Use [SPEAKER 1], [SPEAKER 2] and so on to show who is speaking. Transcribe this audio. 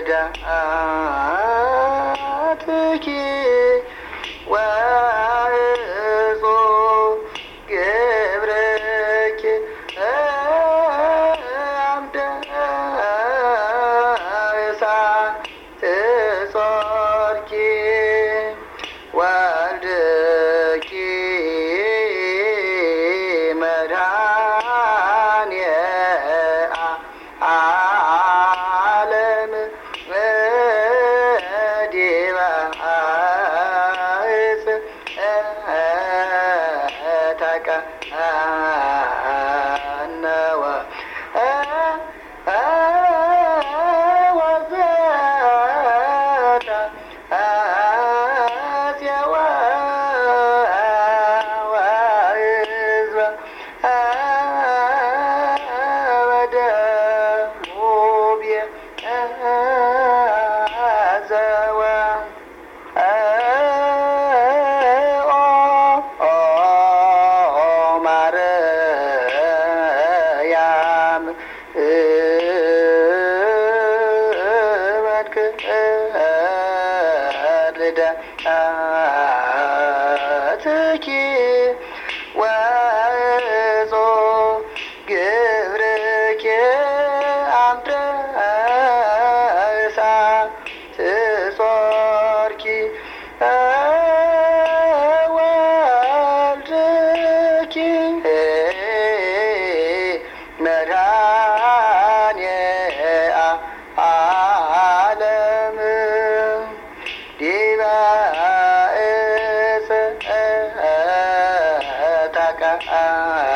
[SPEAKER 1] ረዳትኪ ወእጹብ ግብርኪ አምደ እሳት ጾርኪ ወልድኪ መድኃኒየ ዓለም ዲበ ዕፀ ተቀነወ ወዘተ አፄወ ወሕዝበ ወደሙብየ ዘወ ማርያም ረዳትኪ ወእጹብ ግብርኪ አምደ እሳት ጾርኪ ወልድኪ መድኃኒየ ዓለም ዲበ ዕፀ ተቀነወ